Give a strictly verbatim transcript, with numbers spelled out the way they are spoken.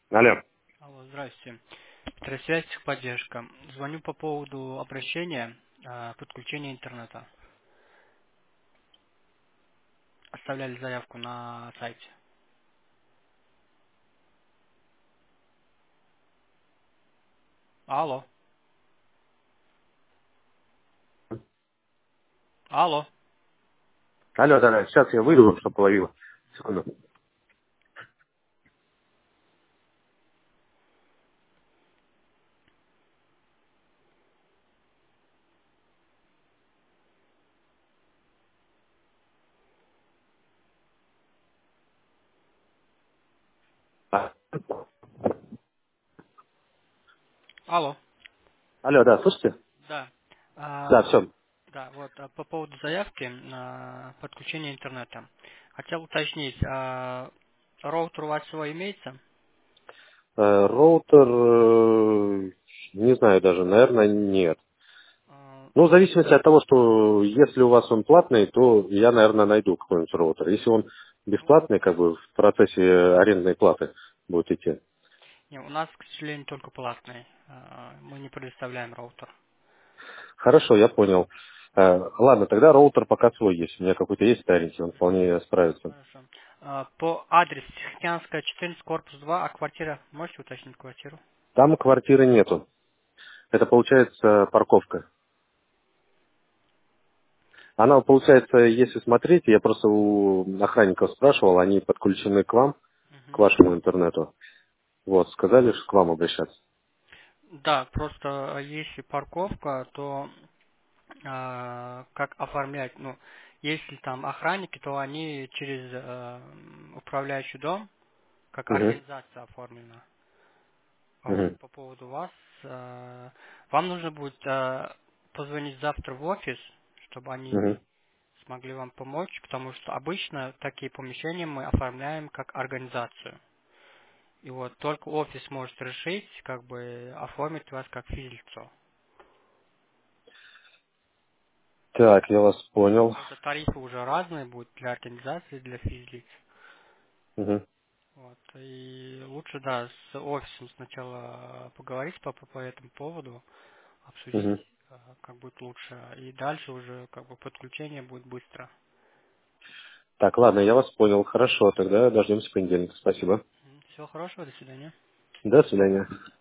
Алло. Алло, здравствуйте. Связь, техподдержка. Звоню по поводу обращения э, подключения интернета. Оставляли заявку на сайте. Алло. Алло. Алло, да, да, сейчас я выйду, чтобы половила. Секунду. А. Алло. Алло, да, слышите? Да. А, Да, все. да, вот а по поводу заявки на подключение интернета. Хотел уточнить, а роутер у вас свой имеется? Роутер, э, не знаю даже, наверное, нет. А, Ну, в зависимости от того, что если у вас он платный, то я, наверное, найду какой-нибудь роутер. Если он ну, бесплатный, как бы в процессе арендной платы будет идти. не, у нас, к сожалению, только платный. А, мы не предоставляем роутер. Хорошо, я понял. Э, Ладно, тогда роутер пока свой есть. У меня какой-то есть старенький, он вполне справится. Хорошо. А, По адресу Тихоокеанская, четырнадцать, корпус два, а квартира, можете уточнить квартиру? Там квартиры нету. Это получается парковка. Она, получается, если смотреть, я просто у охранников спрашивал, они подключены к вам, к Мгм. вашему интернету. Вот, сказали, что к вам обращаться. Да, просто а, если парковка, то а, как оформлять, ну, если там охранники, то они через э, управляющий дом, как Угу, организация оформлена. А вот угу, по поводу вас, э, вам нужно будет э, позвонить завтра в офис, чтобы угу. они смогли вам помочь, потому что обычно такие помещения мы оформляем как организацию. И вот только офис может решить, как бы оформить вас как физлицо. Так, я вас понял. Просто тарифы уже разные будут для организации и для физлиц. Угу, Вот. И лучше, да, с офисом сначала поговорить по, по, по этому поводу, обсудить, угу. э, как будет лучше. И дальше уже как бы подключение будет быстро. Так, ладно, я вас понял. Хорошо, тогда дождемся понедельника. Спасибо. Всего хорошего, до свидания. До свидания.